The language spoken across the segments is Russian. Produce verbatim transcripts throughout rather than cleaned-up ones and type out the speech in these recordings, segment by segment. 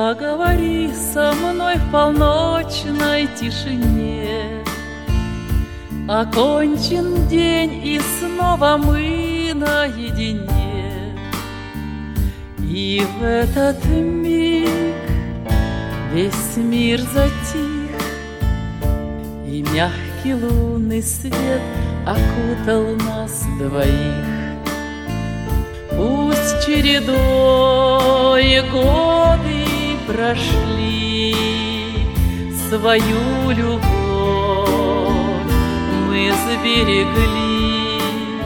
Поговори со мной в полночной тишине. Окончен день, и снова мы наедине. И в этот миг весь мир затих, и мягкий лунный свет окутал нас двоих. Пусть чередой годы прошли, свою любовь мы сберегли.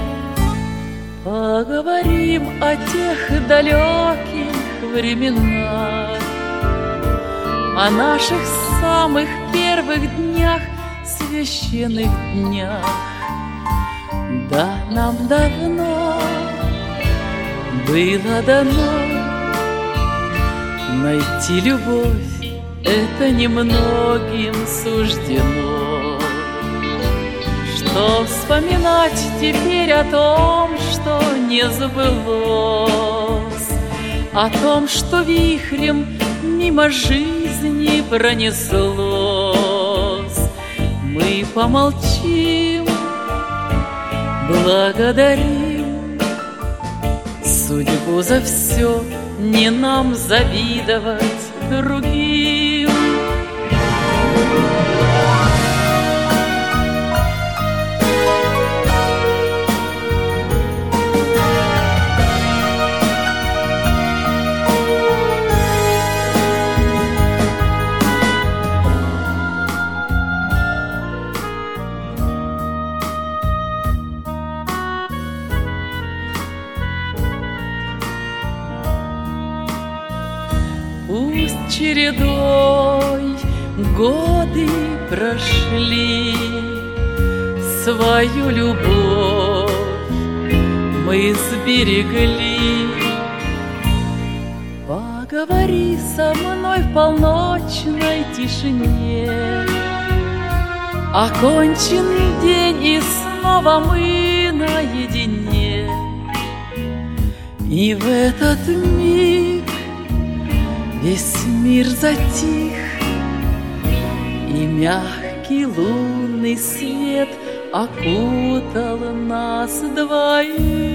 Поговорим о тех далеких временах, о наших самых первых днях, священных днях. Да, нам давно было дано найти любовь, это немногим суждено. Что вспоминать теперь о том, что не сбылось, о том, что вихрем мимо жизни пронеслось. Мы помолчим, благодарим судьбу за все, не нам завидовать другим. Пусть чередой годы прошли, свою любовь мы сберегли. Поговори со мной в полночной тишине. Окончен день, и снова мы наедине. И в этот миг весь мир затих, и мягкий лунный свет окутал нас двоих.